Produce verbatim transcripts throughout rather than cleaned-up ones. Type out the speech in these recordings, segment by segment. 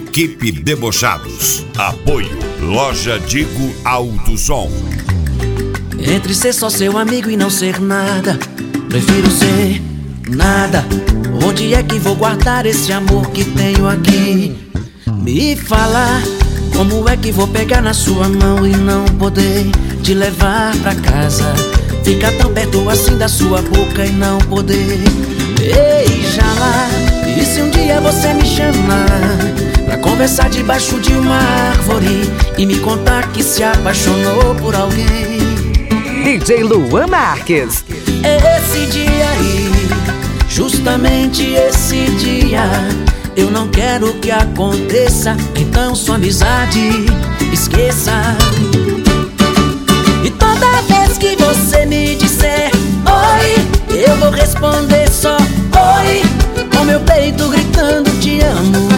Equipe Debochados. Apoio Loja Digo Alto Som. Entre ser só seu amigo e não ser nada, prefiro ser nada. Onde é que vou guardar esse amor que tenho aqui? Me fala, como é que vou pegar na sua mão e não poder te levar pra casa? Ficar tão perto assim da sua boca e não poder beijá-la. E se um dia você me chamar pra conversar debaixo de uma árvore e me contar que se apaixonou por alguém? D J Luan Marques. Esse dia aí, justamente esse dia, eu não quero que aconteça, então sua amizade esqueça. E toda vez que você me disser oi, eu vou responder só oi, com meu peito gritando te amo.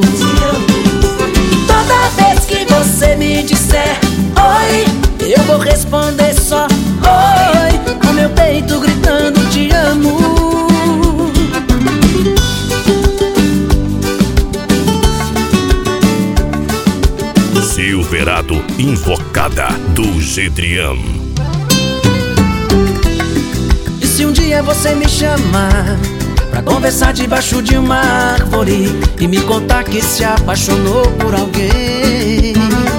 E toda vez que você me disser oi, eu vou responder só oi, com meu peito gritando te amo. Silverado Invocada do Gedrian. E se um dia você me chamar pra conversar debaixo de uma árvore e me contar que se apaixonou por alguém?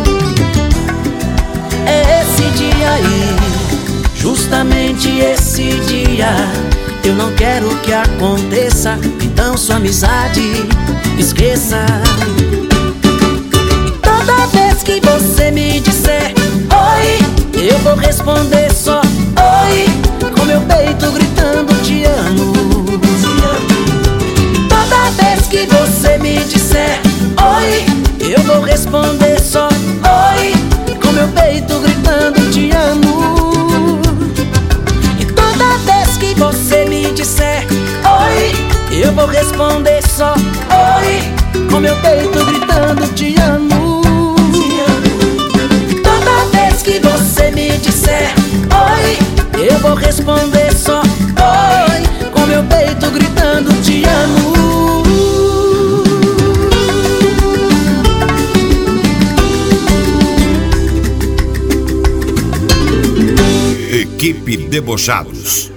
É esse dia aí, justamente esse dia, eu não quero que aconteça, então sua amizade esqueça. E toda vez que você me disser oi, eu vou responder só oi, com meu peito gritando te amo. E toda vez que você me disser oi, eu vou responder só oi, com meu peito gritando te amo. E toda vez que você me disser oi, eu vou responder só oi, com meu peito gritando te amo. E toda vez que você me disser oi, eu vou responder só oi, com meu peito gritando te amo. Equipe Debochados.